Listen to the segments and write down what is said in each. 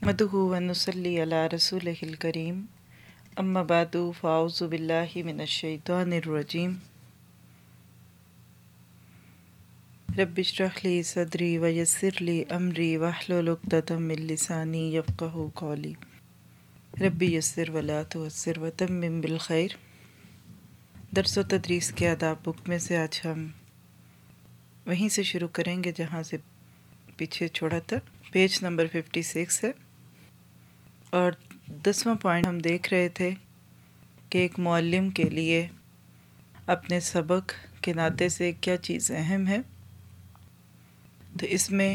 نحمدہ ونصلی علی رسولہ الکریم اما بعد فاعوذ باللہ من الشیطان الرجیم رب اشرح لی صدری ویسر لی امری واحلل عقدۃ من لسانی یفقہوا قولی رب یسر ولا تعسر وتمم بالخیر۔ درس و تدریس کے آداب بک میں سے آج ہم وہیں سے شروع کریں گے جہاں سے پیچھے چھوڑا تھا۔ پیج نمبر 56 ہے اور 10واں پوائنٹ ہم دیکھ رہے تھے کہ ایک معلم کے لیے اپنے سبق کے ناطے سے کیا چیز اہم ہے۔ تو اس میں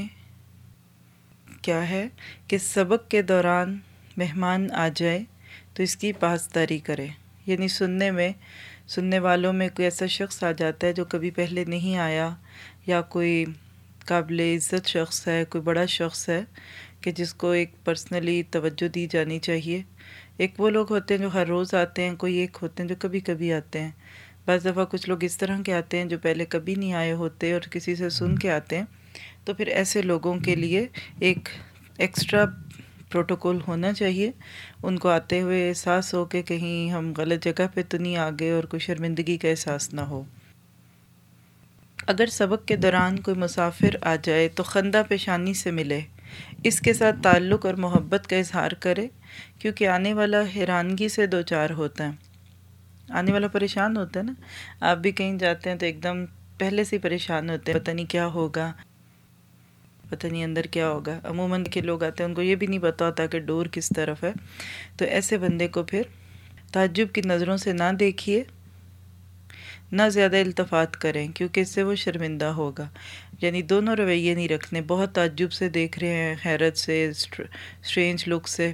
کیا ہے کہ سبق کے دوران مہمان آ جائے تو اس کی پاسداری کرے، یعنی سننے والوں میں کوئی ایسا شخص آ جاتا ہے جو کبھی پہلے نہیں آیا یا کوئی قابل عزت شخص ہے، کوئی بڑا شخص ہے کہ جس کو ایک پرسنلی توجہ دی جانی چاہیے۔ ایک وہ لوگ ہوتے ہیں جو ہر روز آتے ہیں، کوئی ایک ہوتے ہیں جو کبھی کبھی آتے ہیں۔ بعض دفعہ کچھ لوگ اس طرح کے آتے ہیں جو پہلے کبھی نہیں آئے ہوتے اور کسی سے سن کے آتے ہیں، تو پھر ایسے لوگوں کے لیے ایک ایکسٹرا پروٹوکول ہونا چاہیے۔ ان کو آتے ہوئے احساس ہو کہ کہیں ہم غلط جگہ پہ تو نہیں آ گئے اور کوئی شرمندگی کا احساس نہ ہو۔ اگر سبق کے دوران کوئی مسافر آ جائے تو خندہ پیشانی سے ملے، اس کے ساتھ تعلق اور محبت کا اظہار کرے، کیونکہ آنے والا حیرانگی سے دوچار ہوتا ہے، آنے والا پریشان ہوتا ہے نا۔ آپ بھی کہیں جاتے ہیں تو ایک دم پہلے سے پریشان ہوتے ہیں، پتہ نہیں کیا ہوگا، پتہ نہیں اندر کیا ہوگا۔ عموماً کے لوگ آتے ہیں ان کو یہ بھی نہیں پتا ہوتا کہ ڈور کس طرف ہے۔ تو ایسے بندے کو پھر تعجب کی نظروں سے نہ دیکھیے، نہ زیادہ التفات کریں، کیونکہ اس سے وہ شرمندہ ہوگا۔ یعنی دونوں رویے نہیں رکھنے، بہت تعجب سے دیکھ رہے ہیں، حیرت سے، اسٹرینج لک سے،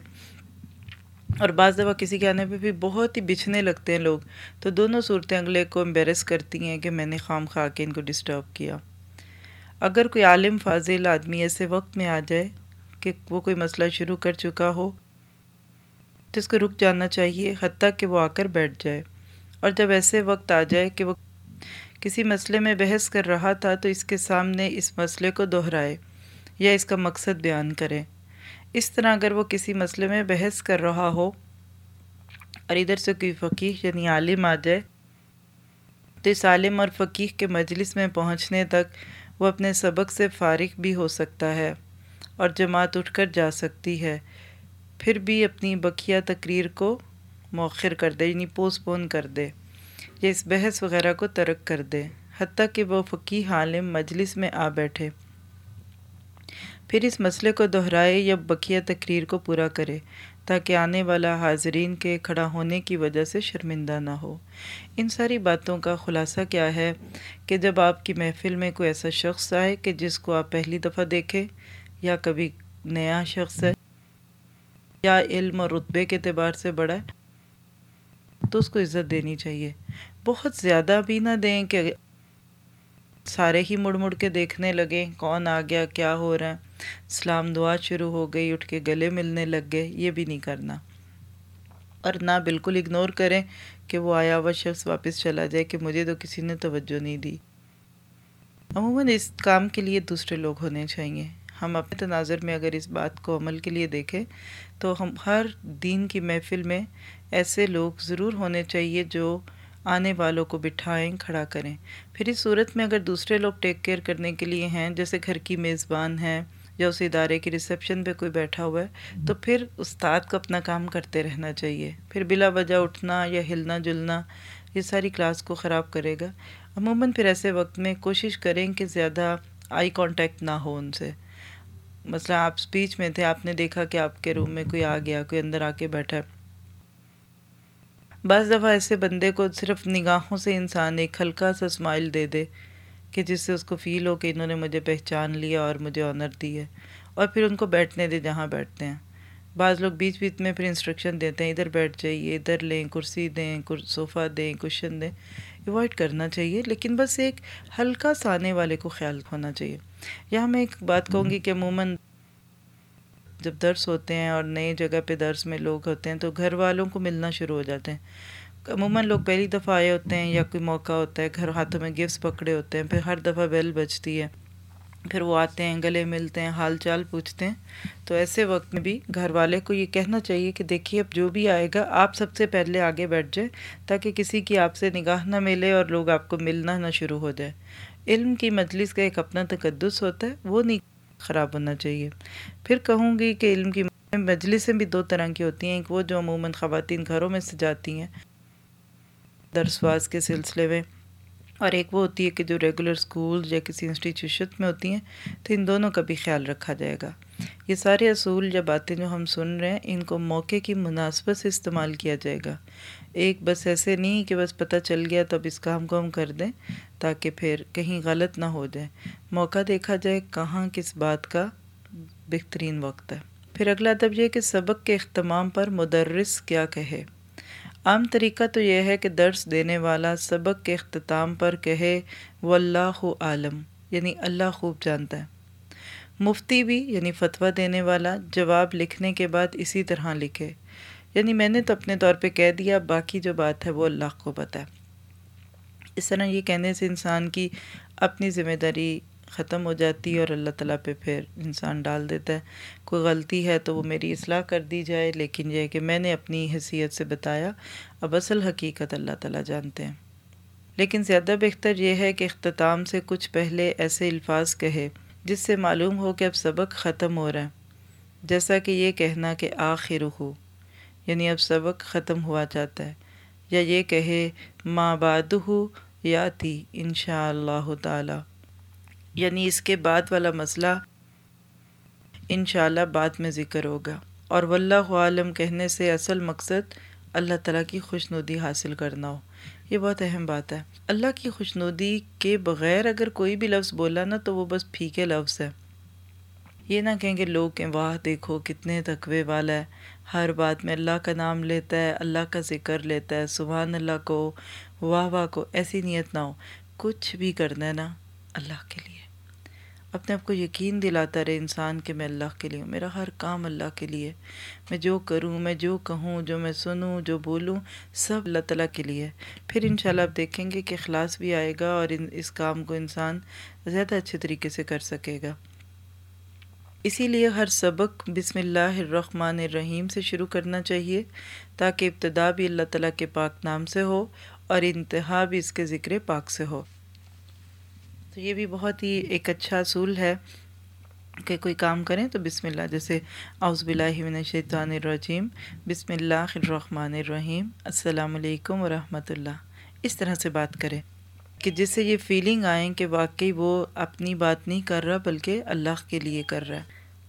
اور بعض دفعہ کسی کے آنے پہ بھی بہت ہی بچھنے لگتے ہیں لوگ، تو دونوں صورتیں اگلے کو امبیرس کرتی ہیں کہ میں نے خام خواہ کے ان کو ڈسٹرب کیا۔ اگر کوئی عالم فاضل آدمی ایسے وقت میں آ جائے کہ وہ کوئی مسئلہ شروع کر چکا ہو تو اس کو رک جانا چاہیے، حتیٰ کہ وہ آ کر بیٹھ جائے۔ اور جب ایسے وقت آ جائے کہ وہ کسی مسئلے میں بحث کر رہا تھا تو اس کے سامنے اس مسئلے کو دہرائے یا اس کا مقصد بیان کرے۔ اس طرح اگر وہ کسی مسئلے میں بحث کر رہا ہو اور ادھر سے کوئی فقیہ یعنی عالم آ جائے تو اس عالم اور فقیہ کے مجلس میں پہنچنے تک وہ اپنے سبق سے فارغ بھی ہو سکتا ہے اور جماعت اٹھ کر جا سکتی ہے، پھر بھی اپنی بقیہ تقریر کو مؤخر کر دے، یعنی پوسٹ پون کر دے یا اس بحث وغیرہ کو ترک کر دے، حتیٰ کہ وہ فقیہ عالم مجلس میں آ بیٹھے، پھر اس مسئلے کو دہرائے یا بقیہ تقریر کو پورا کرے تاکہ آنے والا حاضرین کے کھڑا ہونے کی وجہ سے شرمندہ نہ ہو۔ ان ساری باتوں کا خلاصہ کیا ہے کہ جب آپ کی محفل میں کوئی ایسا شخص آئے کہ جس کو آپ پہلی دفعہ دیکھیں یا کبھی نیا شخص ہے یا علم اور رتبے کے اعتبار سے بڑا ہے تو اس کو عزت دینی چاہیے۔ بہت زیادہ بھی نہ دیں کہ سارے ہی مڑ مڑ کے دیکھنے لگیں کون آ گیا، کیا ہو رہا ہے، سلام دعا شروع ہو گئی، اٹھ کے گلے ملنے لگ گئے، یہ بھی نہیں کرنا۔ اور نہ بالکل اگنور کریں کہ وہ آیا ہوا شخص واپس چلا جائے کہ مجھے تو کسی نے توجہ نہیں دی۔ عموماً اس کام کے لیے دوسرے لوگ ہونے چاہیے۔ ہم اپنے تناظر میں اگر اس بات کو عمل کے لیے دیکھیں تو ہم ہر دین کی محفل میں ایسے لوگ ضرور ہونے چاہیے جو آنے والوں کو بٹھائیں، کھڑا کریں۔ پھر اس صورت میں اگر دوسرے لوگ ٹیک کیئر کرنے کے لیے ہیں، جیسے گھر کی میزبان ہے یا اس ادارے کی ریسیپشن پہ کوئی بیٹھا ہوا ہے، تو پھر استاد کو اپنا کام کرتے رہنا چاہیے۔ پھر بلا وجہ اٹھنا یا ہلنا جلنا یہ ساری کلاس کو خراب کرے گا۔ عموماً پھر ایسے وقت میں کوشش کریں کہ زیادہ آئی کانٹیکٹ نہ ہو ان سے۔ مثلا آپ اسپیچ میں تھے، آپ نے دیکھا کہ آپ کے روم میں کوئی آ گیا، کوئی اندر آ کے بیٹھا ہے، بعض دفعہ ایسے بندے کو صرف نگاہوں سے انسان ایک ہلکا سا اسمائل دے دے کہ جس سے اس کو فیل ہو کہ انہوں نے مجھے پہچان لیا اور مجھے آنر دی ہے، اور پھر ان کو بیٹھنے دے جہاں بیٹھتے ہیں۔ بعض لوگ بیچ بیچ میں پھر انسٹرکشن دیتے ہیں، ادھر بیٹھ جائیے، ادھر لیں، کرسی دیں، صوفہ دیں، کشن دیں، ایوائڈ کرنا چاہیے۔ لیکن بس ایک ہلکا سا آنے والے کو خیال ہونا چاہیے۔ یہاں میں ایک بات کہوں گی کہ عموماً جب درس ہوتے ہیں اور نئی جگہ پہ درس میں لوگ ہوتے ہیں تو گھر والوں کو ملنا شروع ہو جاتے ہیں۔ عموماً لوگ پہلی دفعہ آئے ہوتے ہیں یا کوئی موقع ہوتا ہے، گھر ہاتھوں میں گفٹس پکڑے ہوتے ہیں، پھر ہر دفعہ بیل بجتی ہے پھر وہ آتے ہیں، گلے ملتے ہیں، حال چال پوچھتے ہیں. تو ایسے وقت میں بھی گھر والے کو یہ کہنا چاہیے کہ دیکھیے اب جو بھی آئے گا آپ سب سے پہلے آگے بیٹھ جائیں، تاکہ کسی کی آپ سے نگاہ نہ ملے اور لوگ آپ کو ملنا نہ شروع ہو جائے. علم کی مجلس کا ایک اپنا تقدس ہوتا ہے، وہ نہیں خراب ہونا چاہیے. پھر کہوں گی کہ علم کی مجلسیں بھی دو طرح کی ہوتی ہیں. ایک وہ جو عموماً خواتین گھروں میں سجاتی ہیں درس واز کے سلسلے میں، اور ایک وہ ہوتی ہے کہ جو ریگولر اسکول یا کسی انسٹیٹیوشن میں ہوتی ہیں. تو ان دونوں کا بھی خیال رکھا جائے گا. یہ سارے اصول یا باتیں جو ہم سن رہے ہیں ان کو موقع کی مناسبت سے استعمال کیا جائے گا. ایک بس ایسے نہیں کہ بس پتہ چل گیا تو اب اس کام کو ہم کر دیں تاکہ پھر کہیں غلط نہ ہو جائے. موقع دیکھا جائے کہاں کس بات کا بہترین وقت ہے. پھر اگلا ادب یہ کہ سبق کے اختتام پر مدرس کیا کہے. عام طریقہ تو یہ ہے کہ درس دینے والا سبق کے اختتام پر کہے واللہ عالم، یعنی اللہ خوب جانتا ہے. مفتی بھی یعنی فتویٰ دینے والا جواب لکھنے کے بعد اسی طرح لکھے، یعنی میں نے تو اپنے طور پہ کہہ دیا، باقی جو بات ہے وہ اللہ کو پتہ ہے. اس طرح یہ کہنے سے انسان کی اپنی ذمہ داری ختم ہو جاتی ہے اور اللہ تعالیٰ پہ پھر انسان ڈال دیتا ہے. کوئی غلطی ہے تو وہ میری اصلاح کر دی جائے، لیکن یہ ہے کہ میں نے اپنی حیثیت سے بتایا، اب اصل حقیقت اللہ تعالیٰ جانتے ہیں. لیکن زیادہ بہتر یہ ہے کہ اختتام سے کچھ پہلے ایسے الفاظ کہے جس سے معلوم ہو کہ اب سبق ختم ہو رہا ہے، جیسا کہ یہ کہنا کہ آخر ہو، یعنی اب سبق ختم ہوا جاتا ہے. یا یہ کہے ما بعدہ یاتی انشاء اللہ تعالی، یعنی اس کے بعد والا مسئلہ انشاءاللہ بعد میں ذکر ہوگا. اور واللہ عالم کہنے سے اصل مقصد اللہ تعالیٰ کی خوشنودی حاصل کرنا ہو. یہ بہت اہم بات ہے. اللہ کی خوشنودی کے بغیر اگر کوئی بھی لفظ بولا نا تو وہ بس پھیکے لفظ ہے. یہ نہ کہیں گے لوگ کہ واہ دیکھو کتنے تقوی والا ہے، ہر بات میں اللہ کا نام لیتا ہے، اللہ کا ذکر لیتا ہے، سبحان اللہ کو، واہ واہ کو. ایسی نیت نہ ہو. کچھ بھی کرنا ہے نا اللہ کے لیے، اپنے آپ کو یقین دلاتا رہے انسان کہ میں اللہ کے لیے ہوں، میرا ہر کام اللہ کے لیے، میں جو کروں، میں جو کہوں، جو میں سنوں، جو بولوں، سب اللہ تعالیٰ کے لیے. پھر انشاءاللہ آپ دیکھیں گے کہ اخلاص بھی آئے گا اور اس کام کو انسان زیادہ اچھے طریقے سے کر سکے گا. اسی لیے ہر سبق بسم اللہ الرحمن الرحیم سے شروع کرنا چاہیے، تاکہ ابتدا بھی اللہ تعالیٰ کے پاک نام سے ہو اور انتہا بھی اس کے ذکر پاک سے ہو. تو یہ بھی بہت ہی ایک اچھا اصول ہے کہ کوئی کام کریں تو بسم اللہ، جیسے اعوذ باللہ من الشیطان الرجیم، بسم اللہ الرحمن الرحیم، السلام علیکم ورحمۃ اللہ، اس طرح سے بات کریں کہ جس سے یہ فیلنگ آئیں کہ واقعی وہ اپنی بات نہیں کر رہا بلکہ اللہ کے لیے کر رہا ہے.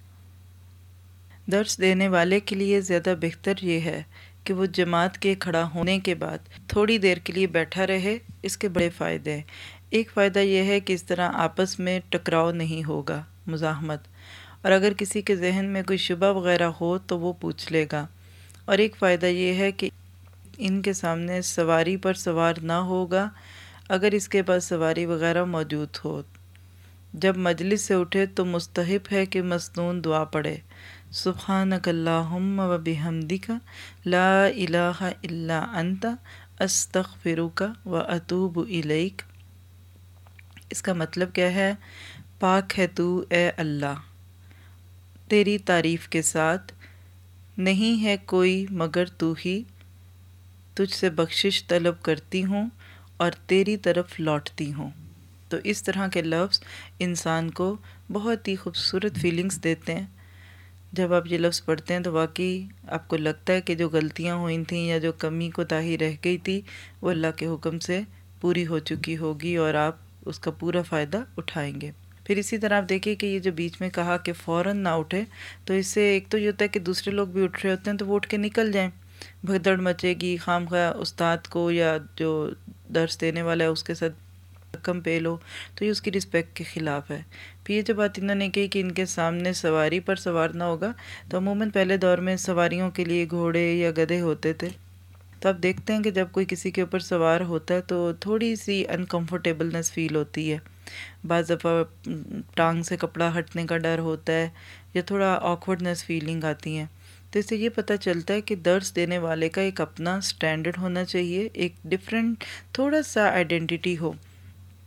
درس دینے والے کے لیے زیادہ بہتر یہ ہے کہ وہ جماعت کے کھڑا ہونے کے بعد تھوڑی دیر کے لیے بیٹھا رہے. اس کے بڑے فائدے ہیں. ایک فائدہ یہ ہے کہ اس طرح آپس میں ٹکراؤ نہیں ہوگا، مزاحمت، اور اگر کسی کے ذہن میں کوئی شبہ وغیرہ ہو تو وہ پوچھ لے گا. اور ایک فائدہ یہ ہے کہ ان کے سامنے سواری پر سوار نہ ہوگا اگر اس کے پاس سواری وغیرہ موجود ہو. جب مجلس سے اٹھے تو مستحب ہے کہ مسنون دعا پڑھے، سبحانک اللہم و بحمدک لا الہ الا انت استغفرک و اتوب الیک. اس کا مطلب کیا ہے؟ پاک ہے تو اے اللہ، تیری تعریف کے ساتھ، نہیں ہے کوئی مگر تو ہی، تجھ سے بخشش طلب کرتی ہوں اور تیری طرف لوٹتی ہوں. تو اس طرح کے لفظ انسان کو بہت ہی خوبصورت فیلنگز دیتے ہیں. جب آپ یہ لفظ پڑھتے ہیں تو واقعی آپ کو لگتا ہے کہ جو غلطیاں ہوئی تھیں یا جو کمی کوتاہی رہ گئی تھی وہ اللہ کے حکم سے پوری ہو چکی ہوگی اور آپ اس کا پورا فائدہ اٹھائیں گے. پھر اسی طرح آپ دیکھیں کہ یہ جو بیچ میں کہا کہ فوراً نہ اٹھے، تو اس سے ایک تو یہ ہوتا ہے کہ دوسرے لوگ بھی اٹھ رہے ہوتے ہیں تو وہ اٹھ کے نکل جائیں، بھگدڑ مچے گی، خام خواہ استاد کو یا جو درس دینے والا ہے اس کے ساتھ کم پہ لو، تو یہ اس کی رسپیکٹ کے خلاف ہے. پھر یہ جو بات انہوں نے کہی کہ ان کے سامنے سواری پر سوار نہ ہوگا، تو عموماً پہلے دور میں سواریوں کے لیے گھوڑے یا گدھے ہوتے تھے. تو آپ دیکھتے ہیں کہ جب کوئی کسی کے اوپر سوار ہوتا ہے تو تھوڑی سی انکمفرٹیبلنس فیل ہوتی ہے. بعض دفعہ ٹانگ سے کپڑا ہٹنے کا ڈر ہوتا ہے یا تھوڑا آکورڈنس فیلنگ آتی ہیں. تو اس سے یہ پتہ چلتا ہے کہ درس دینے والے کا ایک اپنا سٹینڈرڈ ہونا چاہیے، ایک ڈیفرنٹ تھوڑا سا آئیڈینٹیٹی ہو.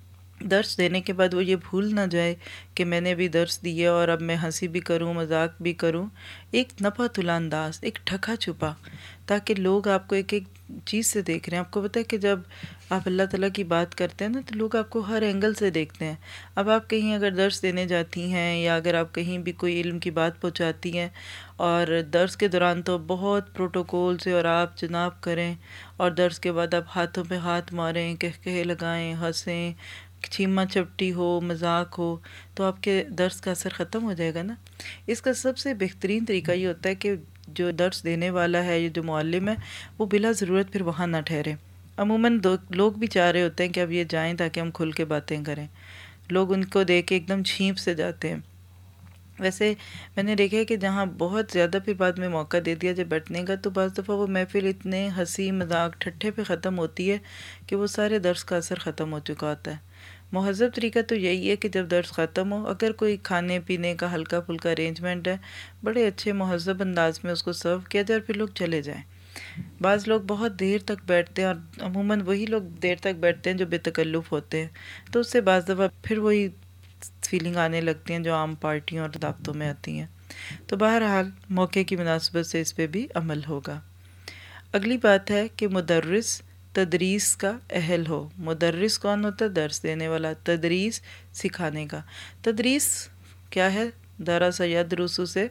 درس دینے کے بعد وہ یہ بھول نہ جائے کہ میں نے بھی درس دیا اور اب میں ہنسی بھی کروں مذاق بھی کروں، ایک نپا تلا انداز، ایک ٹھکا چھپا، تاکہ لوگ آپ کو ایک ایک چیز سے دیکھ رہے ہیں۔ آپ کو پتہ ہے کہ جب آپ اللہ تعالیٰ کی بات کرتے ہیں نا تو لوگ آپ کو ہر اینگل سے دیکھتے ہیں۔ اب آپ کہیں اگر درس دینے جاتی ہیں یا اگر آپ کہیں بھی کوئی علم کی بات پہنچاتی ہیں اور درس کے دوران تو بہت پروٹوکول سے اور آپ جناب کریں، اور درس کے بعد آپ ہاتھوں پہ ہاتھ ماریں، کہکہے لگائیں، ہنسیں، چھیما چپٹی ہو، مذاق ہو، تو آپ کے درس کا اثر ختم ہو جائے گا نا۔ اس کا سب سے بہترین طریقہ یہ ہوتا ہے کہ جو درس دینے والا ہے یا جو معلم ہے وہ بلا ضرورت پھر وہاں نہ ٹھہرے۔ عموماً لوگ بھی چاہ رہے ہوتے ہیں کہ اب یہ جائیں تاکہ ہم کھل کے باتیں کریں، لوگ ان کو دیکھ کے ایک دم چھینپ سے جاتے ہیں۔ ویسے میں نے دیکھا ہے کہ جہاں بہت زیادہ پھر بعد میں موقع دے دیا جب بیٹھنے کا، تو بعض دفعہ وہ محفل اتنے ہنسی مذاق ٹھٹھے پہ ختم ہوتی ہے کہ وہ سارے درس کا اثر ختم ہو چکا ہوتا ہے۔ مہذب طریقہ تو یہی ہے کہ جب درس ختم ہو، اگر کوئی کھانے پینے کا ہلکا پھلکا ارینجمنٹ ہے، بڑے اچھے مہذب انداز میں اس کو سرو کیا جائے اور پھر لوگ چلے جائیں۔ بعض لوگ بہت دیر تک بیٹھتے ہیں اور عموماً وہی لوگ دیر تک بیٹھتے ہیں جو بے تکلف ہوتے ہیں، تو اس سے بعض دفعہ پھر وہی فیلنگ آنے لگتی ہیں جو عام پارٹیوں اور دعوتوں میں آتی ہیں۔ تو بہرحال موقع کی مناسبت سے اس پہ بھی عمل ہوگا۔ اگلی بات ہے کہ مدرس تدریس کا اہل ہو۔ مدرس کون ہوتا ہے؟ درس دینے والا۔ تدریس سکھانے کا۔ تدریس کیا ہے؟ درس یدرس سے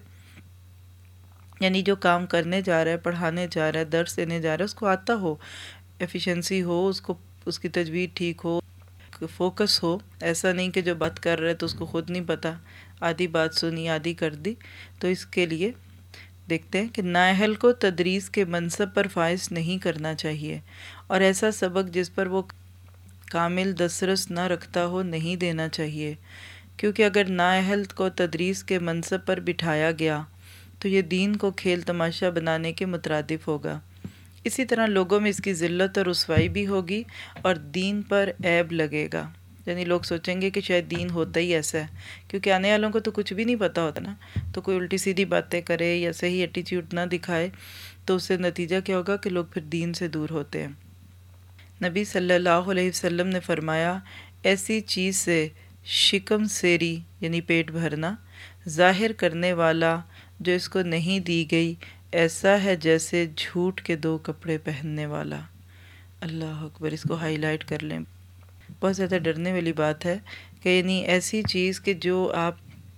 یعنی جو کام کرنے جا رہا ہے، پڑھانے جا رہا ہے، درس دینے جا رہا ہے، اس کو آتا ہو، ایفیشنسی ہو، اس کی تجوید ٹھیک ہو، فوکس ہو۔ ایسا نہیں کہ جو بات کر رہا ہے تو اس کو خود نہیں پتہ، آدھی بات سنی آدھی کر دی۔ تو اس کے لیے دیکھتے ہیں کہ نااہل کو تدریس کے منصب پر فائز نہیں کرنا چاہیے، اور ایسا سبق جس پر وہ کامل دسترس نہ رکھتا ہو نہیں دینا چاہیے، کیونکہ اگر نااہل کو تدریس کے منصب پر بٹھایا گیا تو یہ دین کو کھیل تماشا بنانے کے مترادف ہوگا۔ اسی طرح لوگوں میں اس کی ذلت اور رسوائی بھی ہوگی اور دین پر عیب لگے گا، یعنی لوگ سوچیں گے کہ شاید دین ہوتا ہی ایسا ہے، کیونکہ آنے والوں کو تو کچھ بھی نہیں پتہ ہوتا نا، تو کوئی الٹی سیدھی باتیں کرے یا صحیح ایٹیٹیوڈ نہ دکھائے تو اس سے نتیجہ کیا ہوگا کہ لوگ پھر دین سے دور ہوتے ہیں۔ نبی صلی اللہ علیہ وسلم نے فرمایا، ایسی چیز سے شکم سیری یعنی پیٹ بھرنا ظاہر کرنے والا جو اس کو نہیں دی گئی، ایسا ہے جیسے جھوٹ کے دو کپڑے پہننے والا۔ اللہ اکبر، اس کو ہائی لائٹ کر لیں، بہت زیادہ ڈرنے والی بات ہے کہ یعنی ایسی چیز کہ جو آپ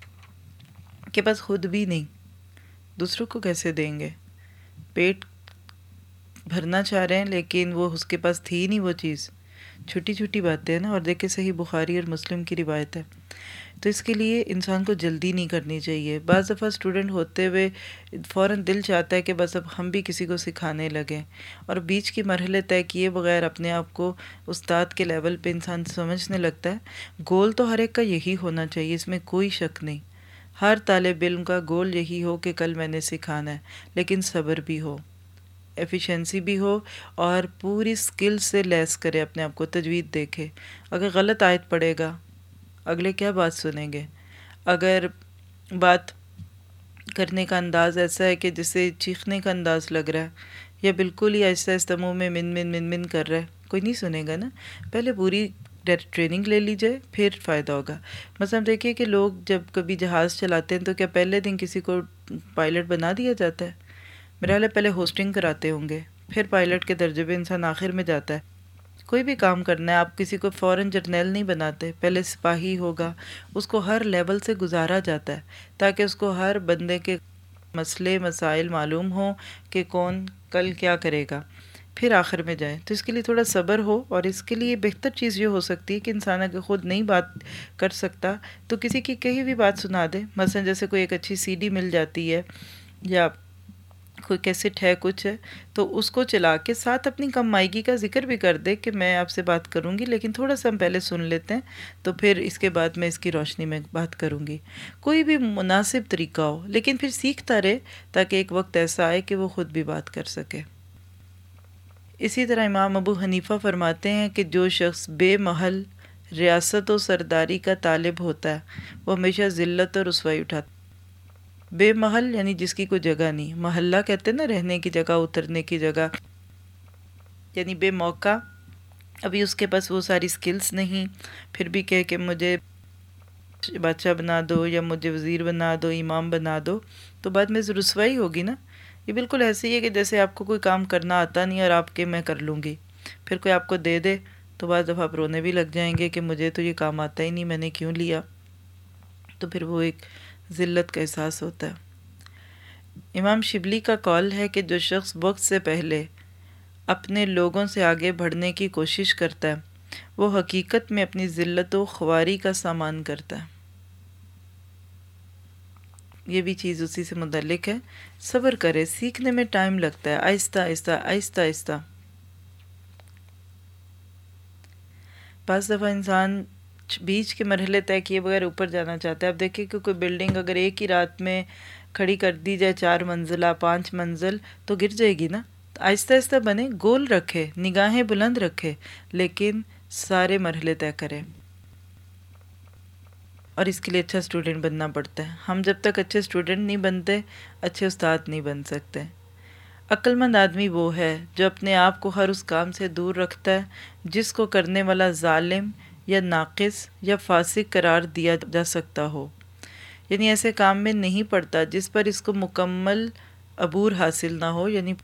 کے پاس خود بھی نہیں، دوسروں کو کیسے دیں گے؟ پیٹ بھرنا چاہ رہے ہیں لیکن وہ اس کے پاس تھی نہیں وہ چیز۔ چھوٹی چھوٹی باتیں ہیں نا، اور دیکھیں صحیح بخاری اور مسلم کی روایت ہے۔ تو اس کے لیے انسان کو جلدی نہیں کرنی چاہیے۔ بعض دفعہ اسٹوڈنٹ ہوتے ہوئے فوراً دل چاہتا ہے کہ بس اب ہم بھی کسی کو سکھانے لگیں، اور بیچ کی مرحلے طے کیے بغیر اپنے آپ کو استاد کے لیول پہ انسان سمجھنے لگتا ہے۔ گول تو ہر ایک کا یہی ہونا چاہیے، اس میں کوئی شک نہیں۔ ہر طالب علم کا گول یہی ہو کہ کل میں نے سکھانا ہے، لیکن صبر بھی ہو، ایفیشنسی بھی ہو، اور پوری سکل سے لیس کرے اپنے آپ کو، تجوید دیکھے۔ اگر غلط آیت پڑھے گا اگلے کیا بات سنیں گے؟ اگر بات کرنے کا انداز ایسا ہے کہ جسے چیخنے کا انداز لگ رہا ہے، یا بالکل ہی آہستہ آہستہ منہ میں من کر رہا ہے، کوئی نہیں سنے گا نا۔ پہلے پوری ٹریننگ لے لی جائے پھر فائدہ ہوگا۔ مثلا دیکھیے کہ لوگ جب کبھی جہاز چلاتے ہیں تو کیا پہلے دن کسی کو پائلٹ بنا دیا جاتا ہے؟ میرا خیال ہے پہلے ہوسٹنگ کراتے ہوں گے، پھر پائلٹ کے درجے پہ انسان آخر میں جاتا ہے۔ کوئی بھی کام کرنا ہے آپ کسی کو فوراً جرنیل نہیں بناتے، پہلے سپاہی ہوگا، اس کو ہر لیول سے گزارا جاتا ہے تاکہ اس کو ہر بندے کے مسئلے مسائل معلوم ہوں کہ کون کل کیا کرے گا، پھر آخر میں جائے۔ تو اس کے لیے تھوڑا صبر ہو، اور اس کے لیے بہتر چیز یہ ہو سکتی ہے کہ انسان اگر خود نہیں بات کر سکتا تو کسی کی کہیں بھی بات سنا دے۔ مثلا جیسے کوئی ایک اچھی سی ڈی مل جاتی ہے یا کوئی کیسٹ ہے کچھ ہے، تو اس کو چلا کے ساتھ اپنی کم مائیگی کا ذکر بھی کر دے کہ میں آپ سے بات کروں گی لیکن تھوڑا سا ہم پہلے سن لیتے ہیں، تو پھر اس کے بعد میں اس کی روشنی میں بات کروں گی۔ کوئی بھی مناسب طریقہ ہو، لیکن پھر سیکھتا رہے تاکہ ایک وقت ایسا آئے کہ وہ خود بھی بات کر سکے۔ اسی طرح امام ابو حنیفہ فرماتے ہیں کہ جو شخص بے محل ریاست و سرداری کا طالب ہوتا ہے وہ ہمیشہ ذلت اور رسوائی اٹھاتا ہے۔ بے محل یعنی جس کی کوئی جگہ نہیں، محلہ کہتے ہیں نا رہنے کی جگہ، اترنے کی جگہ، یعنی بے موقع ابھی اس کے پاس وہ ساری سکلز نہیں، پھر بھی کہے کہ مجھے بادشاہ بنا دو یا مجھے وزیر بنا دو، امام بنا دو، تو بعد میں رسوائی ہوگی نا۔ یہ بالکل ایسے ہی ہے کہ جیسے آپ کو کوئی کام کرنا آتا نہیں اور آپ کے میں کر لوں گی، پھر کوئی آپ کو دے دے تو بعض دفعہ آپ رونے بھی لگ جائیں گے کہ مجھے تو یہ کام آتا ہی نہیں، میں نے کیوں لیا، تو پھر وہ ایک ذلت کا احساس ہوتا ہے۔ امام شبلی کا قول ہے کہ جو شخص وقت سے پہلے اپنے لوگوں سے آگے بڑھنے کی کوشش کرتا ہے وہ حقیقت میں اپنی ذلت و خواری کا سامان کرتا ہے۔ یہ بھی چیز اسی سے متعلق ہے۔ صبر کرے، سیکھنے میں ٹائم لگتا ہے، آہستہ آہستہ آہستہ آہستہ۔ بعض دفعہ انسان بیچ کے مرحلے طے کیے بغیر اوپر جانا چاہتا ہے۔ اب دیکھیں کہ کوئی بلڈنگ اگر ایک ہی رات میں کھڑی کر دی جائے 4 منزلہ 5 منزل تو گر جائے گی نا۔ آہستہ آہستہ بنے، گول رکھے، نگاہیں بلند رکھے، لیکن سارے مرحلے طے کرے، اور اس کے لیے اچھا اسٹوڈنٹ بننا پڑتا ہے۔ ہم جب تک اچھے اسٹوڈنٹ نہیں بنتے اچھے استاد نہیں بن سکتے۔ عقل مند آدمی وہ ہے جو اپنے آپ کو ہر اس کام سے دور رکھتا ہے جس کو کرنے والا ظالم یا ناقص یا فاسق قرار دیا جا سکتا ہو، یعنی ایسے کام میں نہیں پڑتا جس پر اس کو مکمل عبور حاصل نہ ہو، یعنی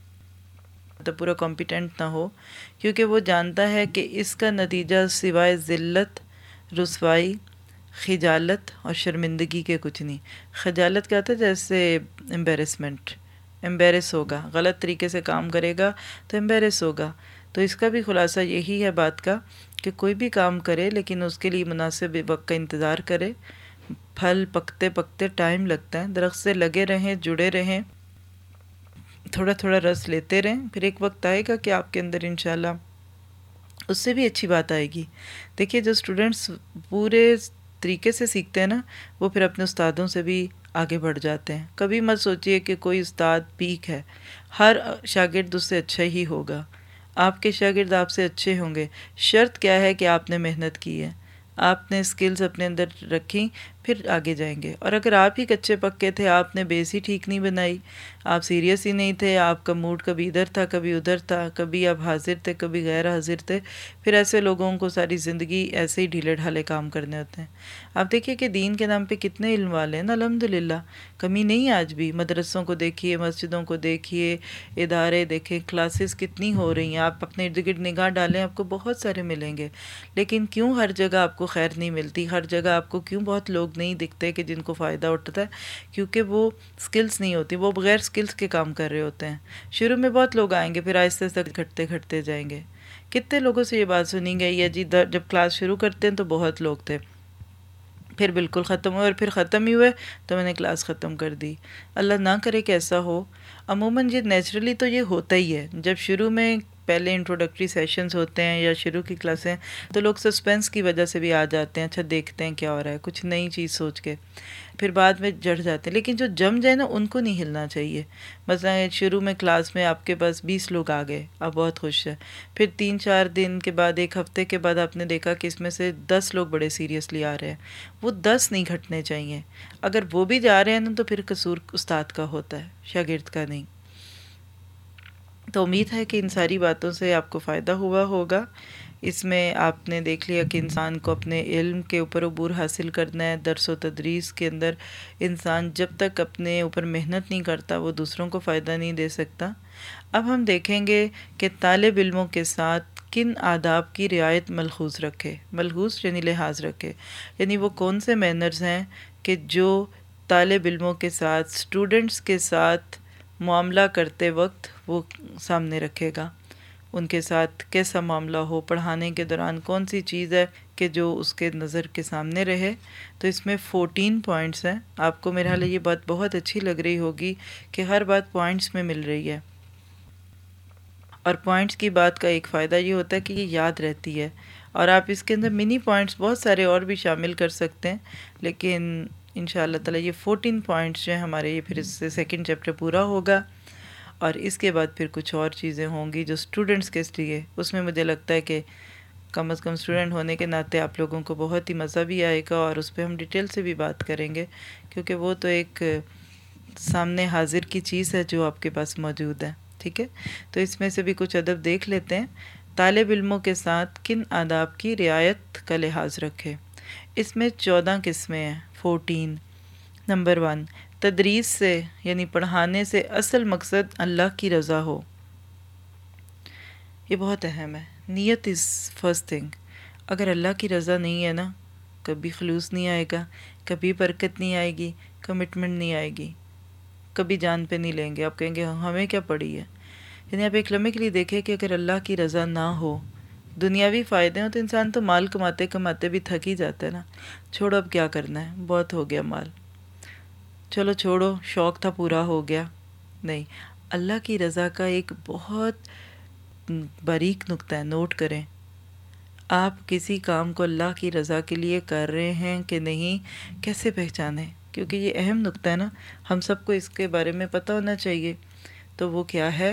پورا کمپیٹنٹ نہ ہو، کیونکہ وہ جانتا ہے کہ اس کا نتیجہ سوائے ذلت، رسوائی، خجالت اور شرمندگی کے کچھ نہیں۔ خجالت کیا ہوتا ہے؟ جیسے امبیرسمنٹ، امبیرس ہوگا، غلط طریقے سے کام کرے گا تو امبیرس ہوگا۔ تو اس کا بھی خلاصہ یہی ہے بات کا کہ کوئی بھی کام کرے لیکن اس کے لیے مناسب وقت کا انتظار کرے۔ پھل پکتے پکتے ٹائم لگتا ہے، درخت سے لگے رہیں، جڑے رہیں، تھوڑا تھوڑا رس لیتے رہیں، پھر ایک وقت آئے گا کہ آپ کے اندر انشاءاللہ اس سے بھی اچھی بات آئے گی۔ دیکھیے جو اسٹوڈنٹس پورے طریقے سے سیکھتے ہیں نا وہ پھر اپنے استادوں سے بھی آگے بڑھ جاتے ہیں۔ کبھی مت سوچئے کہ کوئی استاد پیک ہے، ہر شاگرد اس سے اچھا ہی ہوگا، آپ کے شاگرد آپ سے اچھے ہوں گے۔ شرط کیا ہے کہ آپ نے محنت کی ہے، آپ نے سکلز اپنے اندر رکھی، پھر آگے جائیں گے۔ اور اگر آپ ہی کچے پکے تھے، آپ نے بیس ہی ٹھیک نہیں بنائی، آپ سیریس ہی نہیں تھے، آپ کا موڈ کبھی ادھر تھا کبھی ادھر تھا، کبھی آپ حاضر تھے کبھی غیر حاضر تھے، پھر ایسے لوگوں کو ساری زندگی ایسے ہی ڈھیلے ڈھالے کام کرنے ہوتے ہیں۔ آپ دیکھیے کہ دین کے نام پہ کتنے علم والے ہیں نا، الحمدللہ کمی نہیں آج بھی۔ مدرسوں کو دیکھیے، مسجدوں کو دیکھیے، ادارے دیکھیں، کلاسز کتنی ہو رہی ہیں، آپ اپنے ارد گرد نگاہ ڈالیں آپ کو بہت سارے ملیں گے۔ لیکن کیوں ہر جگہ آپ کو خیر نہیں ملتی؟ ہر جگہ آپ کو کیوں بہت لوگ نہیں دکھتے کہ جن کو فائدہ اٹھتا ہے؟ کیونکہ وہ سکلز نہیں ہوتی، وہ بغیر سکلز کے کام کر رہے ہوتے ہیں۔ شروع میں بہت لوگ آئیں گے، پھر آہستہ آہستہ گھٹتے گھٹتے جائیں گے۔ کتنے لوگوں سے یہ بات سنی گئی ہے جی، جب کلاس شروع کرتے ہیں تو بہت لوگ تھے، پھر بالکل ختم ہوئے، اور پھر ختم ہی ہوئے تو میں نے کلاس ختم کر دی۔ اللہ نہ کرے کہ ایسا ہو۔ عموماً یہ نیچرلی تو یہ ہوتا ہی ہے، جب شروع میں پہلے انٹروڈکٹری سیشنز ہوتے ہیں یا شروع کی کلاسیں تو لوگ سسپینس کی وجہ سے بھی آ جاتے ہیں، اچھا دیکھتے ہیں کیا ہو رہا ہے، کچھ نئی چیز سوچ کے، پھر بعد میں جڑ جاتے ہیں۔ لیکن جو جم جائے نا ان کو نہیں ہلنا چاہیے۔ مثلا شروع میں کلاس میں آپ کے پاس 20 لوگ آ گئے، آپ بہت خوش ہیں، پھر 3-4 دن کے بعد، ایک ہفتے کے بعد آپ نے دیکھا کہ اس میں سے 10 لوگ بڑے سیریسلی آ رہے ہیں، وہ 10 نہیں گھٹنے چاہیے۔ اگر وہ بھی جا رہے ہیں نا تو پھر قصور استاد کا ہوتا ہے، شاگرد کا نہیں۔ تو امید ہے کہ ان ساری باتوں سے آپ کو فائدہ ہوا ہوگا۔ اس میں آپ نے دیکھ لیا کہ انسان کو اپنے علم کے اوپر عبور حاصل کرنا ہے۔ درس و تدریس کے اندر انسان جب تک اپنے اوپر محنت نہیں کرتا وہ دوسروں کو فائدہ نہیں دے سکتا۔ اب ہم دیکھیں گے کہ طالب علموں کے ساتھ کن آداب کی رعایت ملحوظ رکھے۔ ملحوظ یعنی لحاظ رکھے، یعنی وہ کون سے مینرز ہیں کہ جو طالب علموں کے ساتھ، اسٹوڈنٹس کے ساتھ معاملہ کرتے وقت وہ سامنے رکھے گا۔ ان کے ساتھ کیسا معاملہ ہو، پڑھانے کے دوران کون سی چیز ہے کہ جو اس کے نظر کے سامنے رہے۔ تو اس میں 14 پوائنٹس ہیں۔ آپ کو میرے حال یہ بات بہت اچھی لگ رہی ہوگی کہ ہر بات پوائنٹس میں مل رہی ہے، اور پوائنٹس کی بات کا ایک فائدہ یہ ہوتا ہے کہ یہ یاد رہتی ہے، اور آپ اس کے اندر منی پوائنٹس بہت سارے اور بھی شامل کر سکتے ہیں، لیکن انشاءاللہ تعالی یہ 14 پوائنٹس جو ہیں ہمارے، یہ پھر اس سے سیکنڈ چیپٹر پورا ہوگا، اور اس کے بعد پھر کچھ اور چیزیں ہوں گی جو اسٹوڈنٹس کے لیے، اس میں مجھے لگتا ہے کہ کم از کم اسٹوڈنٹ ہونے کے ناطے آپ لوگوں کو بہت ہی مزہ بھی آئے گا، اور اس پہ ہم ڈیٹیل سے بھی بات کریں گے، کیونکہ وہ تو ایک سامنے حاضر کی چیز ہے جو آپ کے پاس موجود ہے۔ ٹھیک ہے، تو اس میں سے بھی کچھ ادب دیکھ لیتے ہیں طالب علموں کے ساتھ کن آداب کی رعایت کا لحاظ رکھے۔ اس میں 14 قسمیں ہیں، 14۔ نمبر 1، تدریس سے یعنی پڑھانے سے اصل مقصد اللہ کی رضا ہو۔ یہ بہت اہم ہے، نیت از فرسٹ تھنگ۔ اگر اللہ کی رضا نہیں ہے نا، کبھی خلوص نہیں آئے گا، کبھی برکت نہیں آئے گی، کمٹمنٹ نہیں آئے گی، کبھی جان پہ نہیں لیں گے۔ آپ کہیں گے ہمیں کیا پڑی ہے؟ یعنی آپ ایک لمحے کے لیے دیکھیں کہ اگر اللہ کی رضا نہ ہو، دنیاوی فائدے ہوں تو انسان تو مال کماتے کماتے بھی تھک ہی جاتا ہے نا۔ چھوڑو اب کیا کرنا ہے، بہت ہو گیا مال، چلو چھوڑو، شوق تھا پورا ہو گیا۔ نہیں، اللہ کی رضا کا ایک بہت باریک نقطہ ہے، نوٹ کریں۔ آپ کسی کام کو اللہ کی رضا کے لیے کر رہے ہیں کہ نہیں، کیسے پہچانیں؟ کیونکہ یہ اہم نقطہ ہے نا، ہم سب کو اس کے بارے میں پتہ ہونا چاہیے۔ تو وہ کیا ہے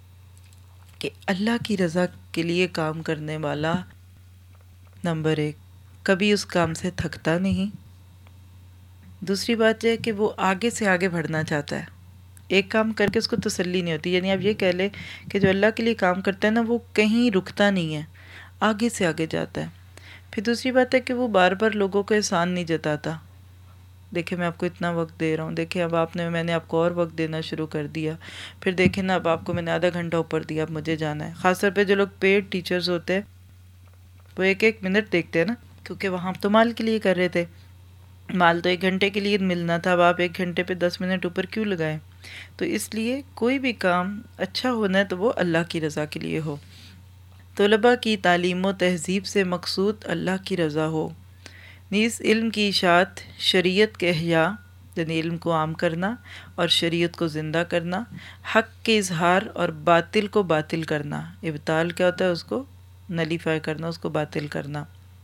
کہ اللہ کی رضا کے لیے کام کرنے والا، نمبر 1، کبھی اس کام سے تھکتا نہیں۔ دوسری بات یہ ہے کہ وہ آگے سے آگے بڑھنا چاہتا ہے، ایک کام کر کے اس کو تسلی نہیں ہوتی۔ یعنی آپ یہ کہہ لیں کہ جو اللہ کے لیے کام کرتا ہے نا، وہ کہیں رکتا نہیں ہے، آگے سے آگے جاتا ہے۔ پھر دوسری بات ہے کہ وہ بار بار لوگوں کو احسان نہیں جتاتا۔ دیکھیں میں آپ کو اتنا وقت دے رہا ہوں، دیکھیں اب میں نے آپ کو اور وقت دینا شروع کر دیا، پھر دیکھیں نا اب آپ کو میں نے آدھا گھنٹہ اوپر دیا، اب مجھے جانا ہے۔ خاص طور پہ جو لوگ پیڈ ٹیچرز ہوتے ہیں وہ ایک ایک منٹ دیکھتے ہیں نا، کیونکہ وہاں تو مال کے لیے کر رہے تھے، مال تو 1 گھنٹے کے لیے ملنا تھا، اب آپ 1 گھنٹے پہ 10 منٹ اوپر کیوں لگائیں؟ تو اس لیے کوئی بھی کام اچھا ہونا ہے تو وہ اللہ کی رضا کے لیے ہو۔ طلباء کی تعلیم و تہذیب سے مقصود اللہ کی رضا ہو۔ نیز علم کی اشاعت، شریعت کے احیاء یعنی علم کو عام کرنا اور شریعت کو زندہ کرنا، حق کے اظہار اور باطل کو باطل کرنا۔ ابطال کیا ہوتا ہے؟ اس کو نلیفائی کرنا، اس کو باطل کرنا۔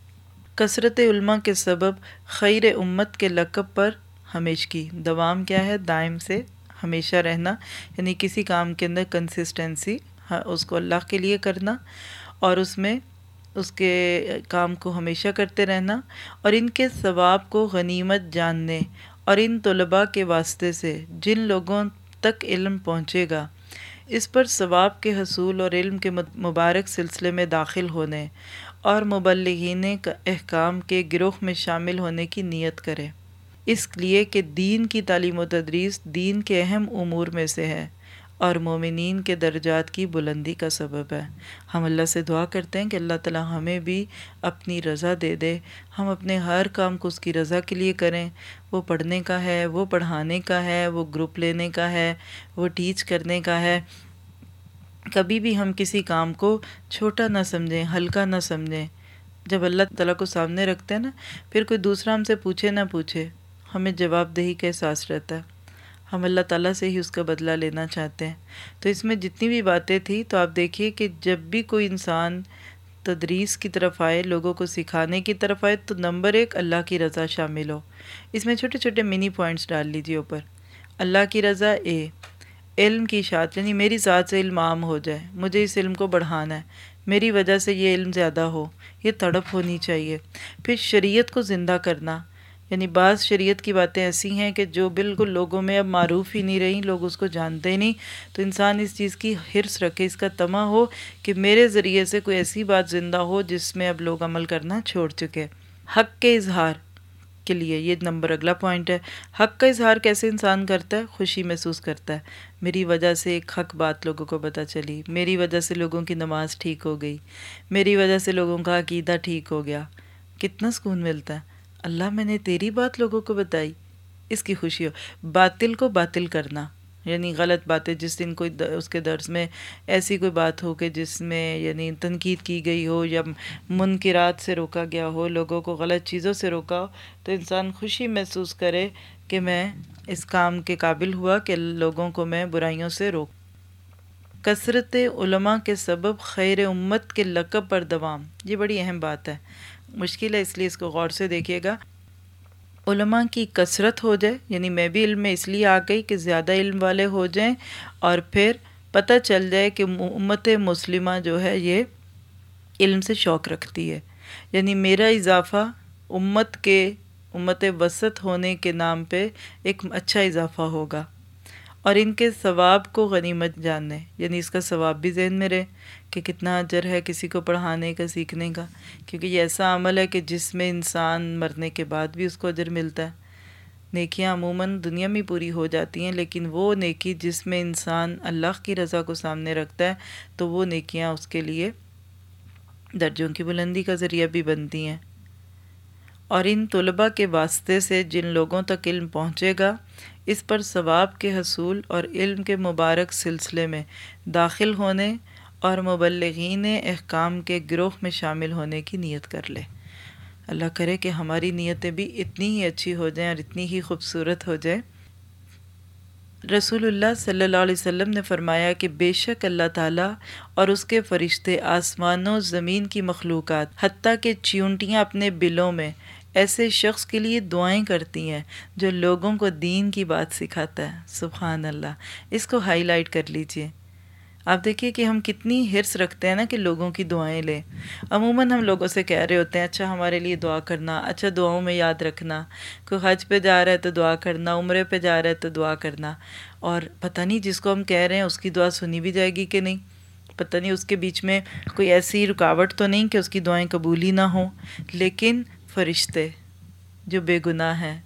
کثرت علماء کے سبب خیر امت کے لقب پر ہمیشگی، دوام کیا ہے؟ دائم سے ہمیشہ رہنا، یعنی کسی کام کے اندر کنسسٹنسی، اس کو اللہ کے لیے کرنا اور اس میں اس کے کام کو ہمیشہ کرتے رہنا، اور ان کے ثواب کو غنیمت جاننے، اور ان طلباء کے واسطے سے جن لوگوں تک علم پہنچے گا اس پر ثواب کے حصول اور علم کے مبارک سلسلے میں داخل ہونے اور مبلغین احکام کے گروہ میں شامل ہونے کی نیت کرے، اس لیے کہ دین کی تعلیم و تدریس دین کے اہم امور میں سے ہے اور مومنین کے درجات کی بلندی کا سبب ہے۔ ہم اللہ سے دعا کرتے ہیں کہ اللہ تعالی ہمیں بھی اپنی رضا دے دے، ہم اپنے ہر کام کو اس کی رضا کے لیے کریں، وہ پڑھنے کا ہے، وہ پڑھانے کا ہے، وہ گروپ لینے کا ہے، وہ ٹیچ کرنے کا ہے۔ کبھی بھی ہم کسی کام کو چھوٹا نہ سمجھیں، ہلکا نہ سمجھیں۔ جب اللہ تعالیٰ کو سامنے رکھتے ہیں نا، پھر کوئی دوسرا ہم سے پوچھے نہ پوچھے، ہمیں جواب دہی کا احساس رہتا ہے، ہم اللہ تعالیٰ سے ہی اس کا بدلہ لینا چاہتے ہیں۔ تو اس میں جتنی بھی باتیں تھیں، تو آپ دیکھیے کہ جب بھی کوئی انسان تدریس کی طرف آئے، لوگوں کو سکھانے کی طرف آئے، تو نمبر 1 اللہ کی رضا شامل ہو۔ اس میں چھوٹے چھوٹے منی پوائنٹس ڈال لیجیے اوپر۔ اللہ کی رضا، علم کی اشاعت یعنی میری ذات سے علم عام ہو جائے، مجھے اس علم کو بڑھانا ہے، میری وجہ سے یہ علم زیادہ ہو، یہ تڑپ ہونی چاہیے۔ پھر شریعت کو زندہ کرنا، یعنی بعض شریعت کی باتیں ایسی ہیں کہ جو بالکل لوگوں میں اب معروف ہی نہیں رہیں، لوگ اس کو جانتے ہی نہیں، تو انسان اس چیز کی حرص رکھے، اس کا طمع ہو کہ میرے ذریعے سے کوئی ایسی بات زندہ ہو جس میں اب لوگ عمل کرنا چھوڑ چکے۔ حق کے اظہار کے لیے یہ نمبر اگلا پوائنٹ ہے۔ حق کا اظہار کیسے انسان کرتا ہے؟ خوشی محسوس کرتا ہے، میری وجہ سے ایک حق بات لوگوں کو پتہ چلی، میری وجہ سے لوگوں کی نماز ٹھیک ہو گئی، میری وجہ سے لوگوں کا عقیدہ ٹھیک ہو گیا، کتنا سکون ملتا ہے۔ اللہ میں نے تیری بات لوگوں کو بتائی، اس کی خوشی ہو۔ باطل کو باطل کرنا، یعنی غلط باتیں، جس دن کوئی اس کے درس میں ایسی کوئی بات ہو کہ جس میں یعنی تنقید کی گئی ہو یا منکرات سے روکا گیا ہو، لوگوں کو غلط چیزوں سے روکا ہو، تو انسان خوشی محسوس کرے کہ میں اس کام کے قابل ہوا کہ لوگوں کو میں برائیوں سے روک۔ کثرت علماء کے سبب خیر امت کے لقب پر دوام، یہ بڑی اہم بات ہے، مشکل ہے، اس لیے اس کو غور سے دیکھیے گا۔ علماء کی کثرت ہو جائے، یعنی میں بھی علم میں اس لیے آ گئی کہ زیادہ علم والے ہو جائیں، اور پھر پتہ چل جائے کہ امت مسلمہ جو ہے یہ علم سے شوق رکھتی ہے، یعنی میرا اضافہ امت وسط ہونے کے نام پہ ایک اچھا اضافہ ہوگا، اور ان کے ثواب کو غنیمت جاننے، یعنی اس کا ثواب بھی ذہن میں رہے کہ کتنا اجر ہے کسی کو پڑھانے کا، سیکھنے کا، کیونکہ یہ ایسا عمل ہے کہ جس میں انسان مرنے کے بعد بھی اس کو اجر ملتا ہے۔ نیکیاں عموماً دنیا میں پوری ہو جاتی ہیں، لیکن وہ نیکی جس میں انسان اللہ کی رضا کو سامنے رکھتا ہے تو وہ نیکیاں اس کے لیے درجوں کی بلندی کا ذریعہ بھی بنتی ہیں۔ اور ان طلباء کے واسطے سے جن لوگوں تک علم پہنچے گا، اس پر ثواب کے حصول اور علم کے مبارک سلسلے میں داخل ہونے اور مبلغین احکام کے گروہ میں شامل ہونے کی نیت کر لے۔ اللہ کرے کہ ہماری نیتیں بھی اتنی ہی اچھی ہو جائیں اور اتنی ہی خوبصورت ہو جائیں۔ رسول اللہ صلی اللہ علیہ وسلم نے فرمایا کہ بے شک اللہ تعالیٰ اور اس کے فرشتے آسمانوں زمین کی مخلوقات حتیٰ کہ چیونٹیاں اپنے بلوں میں ایسے شخص کے لیے دعائیں کرتی ہیں جو لوگوں کو دین کی بات سکھاتا ہے۔ سبحان اللہ، اس کو ہائی لائٹ کر لیجئے۔ آپ دیکھیے کہ ہم کتنی حرص رکھتے ہیں نا کہ لوگوں کی دعائیں لیں۔ عموماً ہم لوگوں سے کہہ رہے ہوتے ہیں اچھا ہمارے لیے دعا کرنا، اچھا دعاؤں میں یاد رکھنا، کوئی حج پہ جا رہا ہے تو دعا کرنا، عمرے پہ جا رہا ہے تو دعا کرنا، اور پتہ نہیں جس کو ہم کہہ رہے ہیں اس کی دعا سنی بھی جائے گی کہ نہیں، پتہ نہیں اس کے بیچ میں کوئی ایسی رکاوٹ تو نہیں کہ اس کی دعائیں قبول ہی نہ ہوں۔ لیکن فرشتے جو بے گناہ ہیں،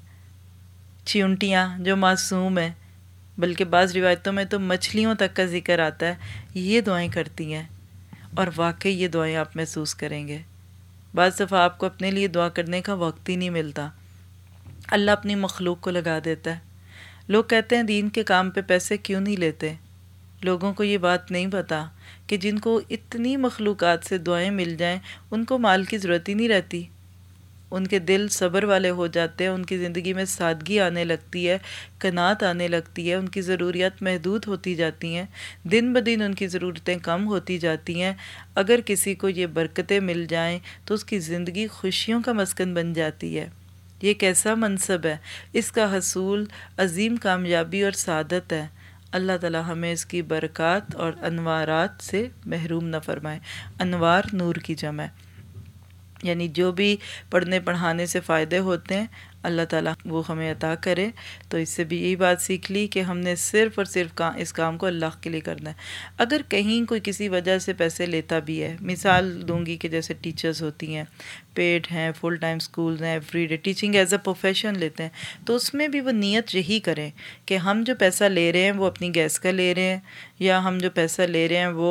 چیونٹیاں جو معصوم ہیں، بلکہ بعض روایتوں میں تو مچھلیوں تک کا ذکر آتا ہے، یہ دعائیں کرتی ہیں، اور واقعی یہ دعائیں آپ محسوس کریں گے۔ بعض دفعہ آپ کو اپنے لیے دعا کرنے کا وقت ہی نہیں ملتا، اللہ اپنی مخلوق کو لگا دیتا ہے۔ لوگ کہتے ہیں دین کے کام پہ پیسے کیوں نہیں لیتے؟ لوگوں کو یہ بات نہیں پتا کہ جن کو اتنی مخلوقات سے دعائیں مل جائیں ان کو مال کی ضرورت ہی نہیں رہتی، ان کے دل صبر والے ہو جاتے ہیں، ان کی زندگی میں سادگی آنے لگتی ہے، قناعت آنے لگتی ہے، ان کی ضروریات محدود ہوتی جاتی ہیں، دن بدن ان کی ضرورتیں کم ہوتی جاتی ہیں۔ اگر کسی کو یہ برکتیں مل جائیں تو اس کی زندگی خوشیوں کا مسکن بن جاتی ہے۔ یہ کیسا منصب ہے، اس کا حصول عظیم کامیابی اور سعادت ہے۔ اللہ تعالی ہمیں اس کی برکات اور انوارات سے محروم نہ فرمائے۔ انوار نور کی جمع ہے، یعنی جو بھی پڑھنے پڑھانے سے فائدے ہوتے ہیں اللہ تعالیٰ وہ ہمیں عطا کرے۔ تو اس سے بھی یہی بات سیکھ لی کہ ہم نے صرف اور صرف اس کام کو اللہ کے لیے کرنا ہے۔ اگر کہیں کوئی کسی وجہ سے پیسے لیتا بھی ہے، مثال دوں گی کہ جیسے ٹیچرز ہوتی ہیں، پیڈ ہیں، فل ٹائم سکولز ہیں، every day teaching as a profession لیتے ہیں، تو اس میں بھی وہ نیت یہی کریں کہ ہم جو پیسہ لے رہے ہیں وہ اپنی گیس کا لے رہے ہیں، یا ہم جو پیسہ لے رہے ہیں وہ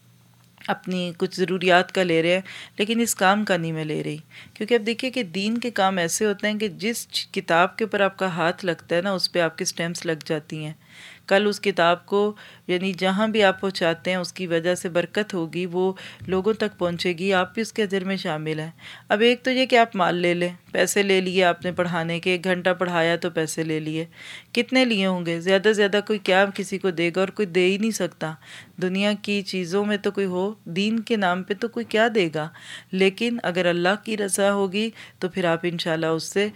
اپنی کچھ ضروریات کا لے رہے ہیں، لیکن اس کام کا نہیں میں لے رہی۔ کیونکہ اب دیکھیے کہ دین کے کام ایسے ہوتے ہیں کہ جس کتاب کے اوپر آپ کا ہاتھ لگتا ہے نا اس پہ آپ کے سٹیمپس لگ جاتی ہیں۔ کل اس کتاب کو یعنی جہاں بھی آپ پہنچاتے ہیں اس کی وجہ سے برکت ہوگی، وہ لوگوں تک پہنچے گی، آپ بھی اس کے اجر میں شامل ہیں۔ اب ایک تو یہ کہ آپ مال لے لیں، پیسے لے لیے آپ نے پڑھانے کے، 1 گھنٹہ پڑھایا تو پیسے لے لیے، کتنے لیے ہوں گے؟ زیادہ سے زیادہ کوئی کیا کسی کو دے گا، اور کوئی دے ہی نہیں سکتا۔ دنیا کی چیزوں میں تو کوئی ہو، دین کے نام پہ تو کوئی کیا دے گا؟ لیکن اگر اللہ کی رضا ہوگی تو پھر آپ انشاءاللہ اس سے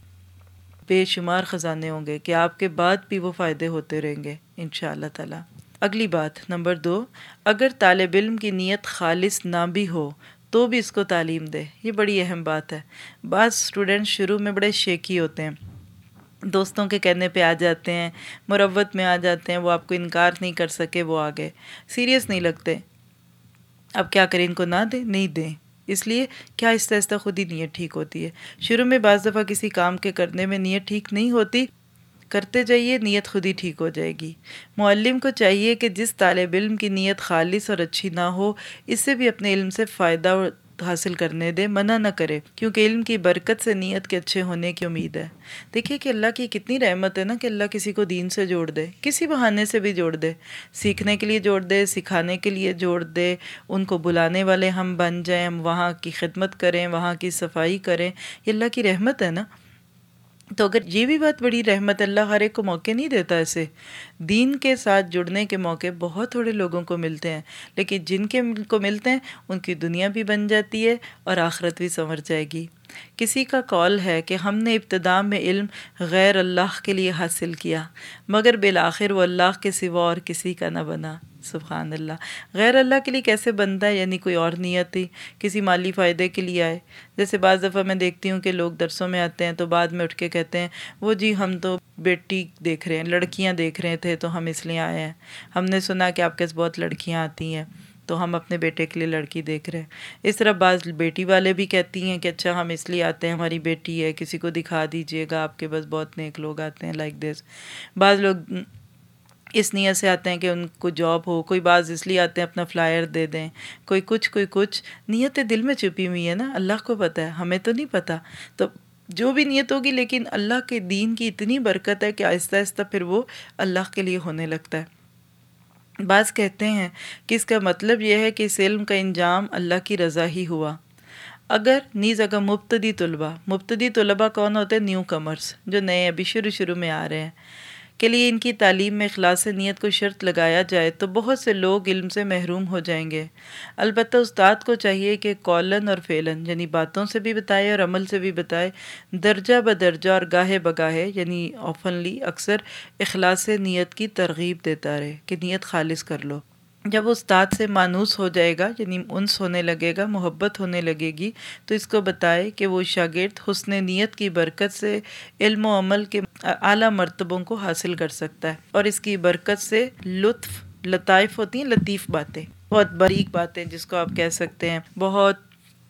بے شمار خزانے ہوں گے کہ آپ کے بعد بھی وہ فائدے ہوتے رہیں گے انشاءاللہ تعالی۔ اگلی بات نمبر 2، اگر طالب علم کی نیت خالص نہ بھی ہو تو بھی اس کو تعلیم دے۔ یہ بڑی اہم بات ہے۔ بعض اسٹوڈنٹ شروع میں بڑے شیکی ہوتے ہیں، دوستوں کے کہنے پہ آ جاتے ہیں، مروت میں آ جاتے ہیں، وہ آپ کو انکار نہیں کر سکے، وہ آ گئے، سیریس نہیں لگتے۔ اب کیا کریں، ان کو نہ دیں؟ نہیں دیں، اس لیے کیا آہستہ آہستہ خود ہی نیت ٹھیک ہوتی ہے۔ شروع میں بعض دفعہ کسی کام کے کرنے میں نیت ٹھیک نہیں ہوتی، کرتے جائیے، نیت خود ہی ٹھیک ہو جائے گی۔ معلم کو چاہیے کہ جس طالب علم کی نیت خالص اور اچھی نہ ہو، اس سے بھی اپنے علم سے فائدہ حاصل کرنے دے، منع نہ کرے، کیونکہ علم کی برکت سے نیت کے اچھے ہونے کی امید ہے۔ دیکھیے کہ اللہ کی کتنی رحمت ہے نا کہ اللہ کسی کو دین سے جوڑ دے، کسی بہانے سے بھی جوڑ دے، سیکھنے کے لیے جوڑ دے، سکھانے کے لیے جوڑ دے، ان کو بلانے والے ہم بن جائیں، ہم وہاں کی خدمت کریں، وہاں کی صفائی کریں، یہ اللہ کی رحمت ہے نا۔ تو اگر یہ بھی بات بڑی رحمت، اللہ ہر ایک کو موقع نہیں دیتا ایسے، دین کے ساتھ جڑنے کے موقع بہت تھوڑے لوگوں کو ملتے ہیں، لیکن جن کو ملتے ہیں ان کی دنیا بھی بن جاتی ہے اور آخرت بھی سنور جائے گی۔ کسی کا قول ہے کہ ہم نے ابتدا میں علم غیر اللہ کے لیے حاصل کیا، مگر بالآخر وہ اللہ کے سوا اور کسی کا نہ بنا۔ سبحان اللہ. غیر اللہ کے لیے کیسے بنتا ہے؟ یعنی کوئی اور نیت ہی کسی مالی فائدے کے لیے آئے. جیسے بعض دفعہ میں دیکھتی ہوں کہ لوگ درسوں میں آتے ہیں تو بعد میں اٹھ کے کہتے ہیں وہ جی ہم تو بیٹی دیکھ رہے ہیں، لڑکیاں دیکھ رہے تھے تو ہم اس لیے آئے ہیں. ہم نے سنا کہ آپ کے پاس بہت لڑکیاں آتی ہیں تو ہم اپنے بیٹے کے لیے لڑکی دیکھ رہے ہیں. اس طرح بعض بیٹی والے بھی کہتی ہیں کہ اچھا ہم اس لیے آتے ہیں، ہماری بیٹی ہے، کسی کو دکھا دیجئے گا، آپ کے پاس بہت نیک لوگ آتے ہیں لائک دس. بعض لوگ اس نیت سے آتے ہیں کہ ان کو جاب ہو، کوئی بعض اس لیے آتے ہیں اپنا فلائر دے دیں، کوئی کچھ نیتیں دل میں چھپی ہوئی ہیں نا، اللہ کو پتہ ہے، ہمیں تو نہیں پتہ. تو جو بھی نیت ہوگی، لیکن اللہ کے دین کی اتنی برکت ہے کہ آہستہ آہستہ پھر وہ اللہ کے لیے ہونے لگتا ہے. بعض کہتے ہیں کہ اس کا مطلب یہ ہے کہ اس علم کا انجام اللہ کی رضا ہی ہوا. اگر مبتدی طلبہ کون ہوتے ہیں؟ نیو کمرز، جو نئے ابھی شروع میں آ رہے ہیں، کے لیے ان کی تعلیم میں اخلاص نیت کو شرط لگایا جائے تو بہت سے لوگ علم سے محروم ہو جائیں گے. البتہ استاد کو چاہیے کہ قولاً اور فعلاً، یعنی باتوں سے بھی بتائے اور عمل سے بھی بتائے، درجہ بدرجہ اور گاہے بگاہے، یعنی آفنلی، اکثر اخلاص نیت کی ترغیب دیتا رہے کہ نیت خالص کر لو. جب استاد سے مانوس ہو جائے گا، یعنی انس ہونے لگے گا، محبت ہونے لگے گی، تو اس کو بتائے کہ وہ شاگرد حسن نیت کی برکت سے علم و عمل کے اعلیٰ مرتبوں کو حاصل کر سکتا ہے، اور اس کی برکت سے لطائف ہوتی ہیں، لطیف باتیں، بہت باریک باتیں جس کو آپ کہہ سکتے ہیں، بہت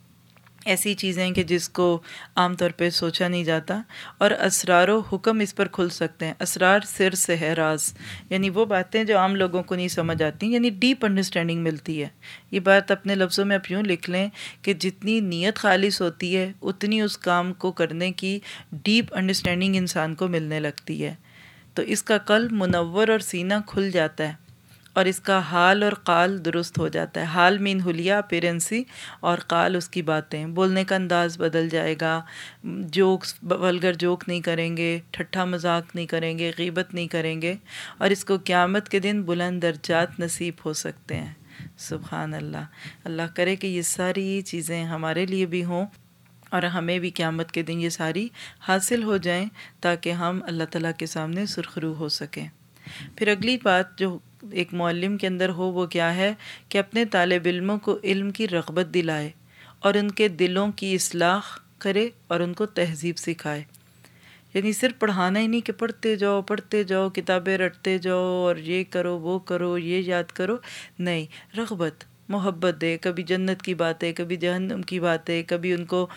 ایسی چیزیں کہ جس کو عام طور پہ سوچا نہیں جاتا، اور اسرار و حکم اس پر کھل سکتے ہیں. اسرار سر سے ہے، راز، یعنی وہ باتیں جو عام لوگوں کو نہیں سمجھ آتی، یعنی ڈیپ انڈرسٹینڈنگ ملتی ہے. یہ بات اپنے لفظوں میں آپ یوں لکھ لیں کہ جتنی نیت خالص ہوتی ہے اتنی اس کام کو کرنے کی ڈیپ انڈرسٹینڈنگ انسان کو ملنے لگتی ہے. تو اس کا قلب منور اور سینہ کھل جاتا ہے، اور اس کا حال اور قال درست ہو جاتا ہے. حال مین حلیہ اپیرنسی، اور قال اس کی باتیں، بولنے کا انداز بدل جائے گا. جوکس، ولگر جوک نہیں کریں گے، ٹھٹھا مذاق نہیں کریں گے، غیبت نہیں کریں گے، اور اس کو قیامت کے دن بلند درجات نصیب ہو سکتے ہیں. سبحان اللہ. اللہ کرے کہ یہ ساری چیزیں ہمارے لیے بھی ہوں اور ہمیں بھی قیامت کے دن یہ ساری حاصل ہو جائیں، تاکہ ہم اللہ تعالیٰ کے سامنے سرخرو ہو سکیں. پھر اگلی بات جو ایک معلم کے اندر ہو وہ کیا ہے کہ اپنے طالب علموں کو علم کی رغبت دلائے اور ان کے دلوں کی اصلاح کرے اور ان کو تہذیب سکھائے. یعنی صرف پڑھانا ہی نہیں کہ پڑھتے جاؤ کتابیں رٹتے جاؤ اور یہ کرو وہ کرو یہ یاد کرو، نہیں، رغبت، محبت دے. کبھی جنت کی باتیں، کبھی جہنم کی باتیں، کبھی ان کو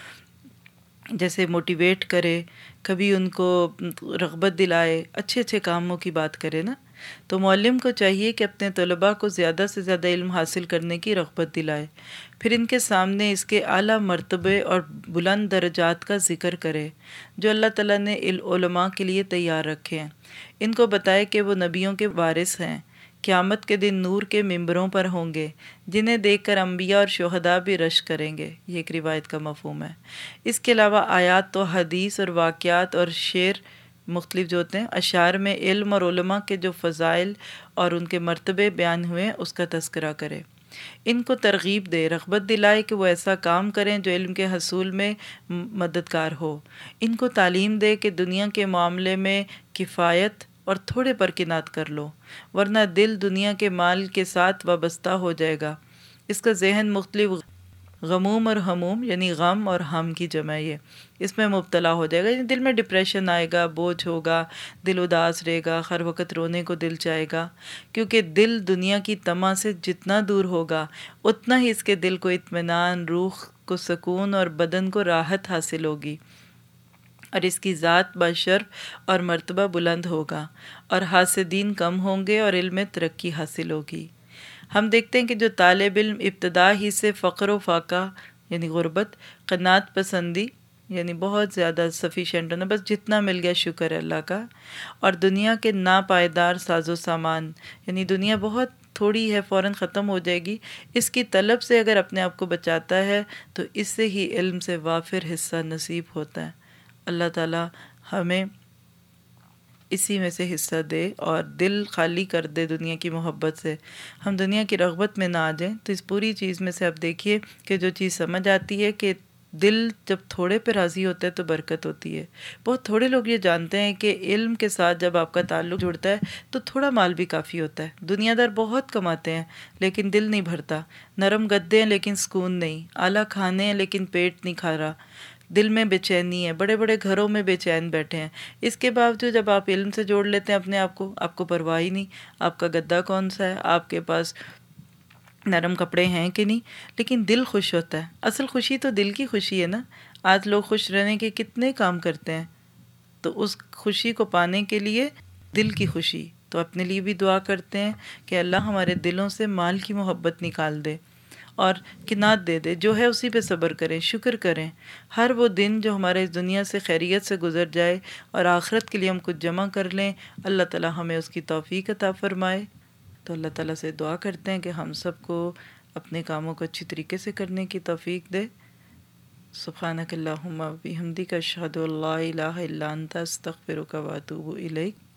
جیسے موٹیویٹ کرے، کبھی ان کو رغبت دلائے، اچھے اچھے کاموں کی بات کرے نا. تو معلم کو چاہیے کہ اپنے طلباء کو زیادہ سے زیادہ علم حاصل کرنے کی رغبت دلائے، پھر ان کے سامنے اس کے اعلیٰ مرتبے اور بلند درجات کا ذکر کرے جو اللہ تعالیٰ نے علماء کے لیے تیار رکھے ہیں. ان کو بتائے کہ وہ نبیوں کے وارث ہیں، قیامت کے دن نور کے ممبروں پر ہوں گے، جنہیں دیکھ کر انبیاء اور شہداء بھی رشک کریں گے. یہ ایک روایت کا مفہوم ہے. اس کے علاوہ آیات و حدیث اور واقعات اور شعر مختلف جو ہوتے ہیں، اشعار میں علم اور علماء کے جو فضائل اور ان کے مرتبے بیان ہوئے ہیں اس کا تذکرہ کرے. ان کو ترغیب دے، رغبت دلائے کہ وہ ایسا کام کریں جو علم کے حصول میں مددگار ہو. ان کو تعلیم دے کہ دنیا کے معاملے میں کفایت اور تھوڑے پر کنات کر لو، ورنہ دل دنیا کے مال کے ساتھ وابستہ ہو جائے گا. اس کا ذہن مختلف غموم اور ہموم، یعنی غم اور ہم کی جمع، یہ اس میں مبتلا ہو جائے گا. یعنی دل میں ڈپریشن آئے گا، بوجھ ہوگا، دل اداس رہے گا، ہر وقت رونے کو دل چاہے گا، کیونکہ دل دنیا کی طمع سے جتنا دور ہوگا اتنا ہی اس کے دل کو اطمینان، روح کو سکون اور بدن کو راحت حاصل ہوگی، اور اس کی ذات بشرف اور مرتبہ بلند ہوگا، اور حاسدین کم ہوں گے اور علم میں ترقی حاصل ہوگی. ہم دیکھتے ہیں کہ جو طالب علم ابتدا ہی سے فقر و فاقہ، یعنی غربت، قناعت پسندی، یعنی بہت زیادہ سفیشینٹ ہونا، بس جتنا مل گیا شکر ہے اللہ کا، اور دنیا کے ناپائیدار ساز و سامان، یعنی دنیا بہت تھوڑی ہے، فوراً ختم ہو جائے گی، اس کی طلب سے اگر اپنے آپ کو بچاتا ہے تو اس سے ہی علم سے وافر حصہ نصیب ہوتا ہے. اللہ تعالیٰ ہمیں اسی میں سے حصہ دے اور دل خالی کر دے دنیا کی محبت سے. ہم دنیا کی رغبت میں نہ آ جائیں. تو اس پوری چیز میں سے اب دیکھیے کہ جو چیز سمجھ آتی ہے کہ دل جب تھوڑے پہ راضی ہوتا ہے تو برکت ہوتی ہے۔ بہت تھوڑے لوگ یہ جانتے ہیں کہ علم کے ساتھ جب آپ کا تعلق جڑتا ہے تو تھوڑا مال بھی کافی ہوتا ہے۔ دنیا دار بہت کماتے ہیں لیکن دل نہیں بھرتا، نرم گدے ہیں لیکن سکون نہیں، اعلیٰ کھانے ہیں لیکن پیٹ نہیں کھا رہا، دل میں بے چینی ہے، بڑے بڑے گھروں میں بے چین بیٹھے ہیں۔ اس کے باوجود جب آپ علم سے جوڑ لیتے ہیں اپنے آپ کو پرواہ ہی نہیں، آپ کا گدا کون سا ہے، آپ کے پاس نرم کپڑے ہیں کہ نہیں، لیکن دل خوش ہوتا ہے۔ اصل خوشی تو دل کی خوشی ہے نا۔ آج لوگ خوش رہنے کے کتنے کام کرتے ہیں، تو اس خوشی کو پانے کے لیے دل کی خوشی، تو اپنے لیے بھی دعا کرتے ہیں کہ اللہ ہمارے دلوں سے مال کی محبت نکال دے اور کنات دے دے، جو ہے اسی پہ صبر کریں، شکر کریں۔ ہر وہ دن جو ہمارے اس دنیا سے خیریت سے گزر جائے اور آخرت کے لیے ہم کچھ جمع کر لیں، اللہ تعالی ہمیں اس کی توفیق عطا فرمائے۔ تو اللہ تعالیٰ سے دعا کرتے ہیں کہ ہم سب کو اپنے کاموں کو اچھی طریقے سے کرنے کی توفیق دے۔ سبحانک اللہم و بحمدک اشہد ان لا الہ الا انت استغفرک و اتوب الیک۔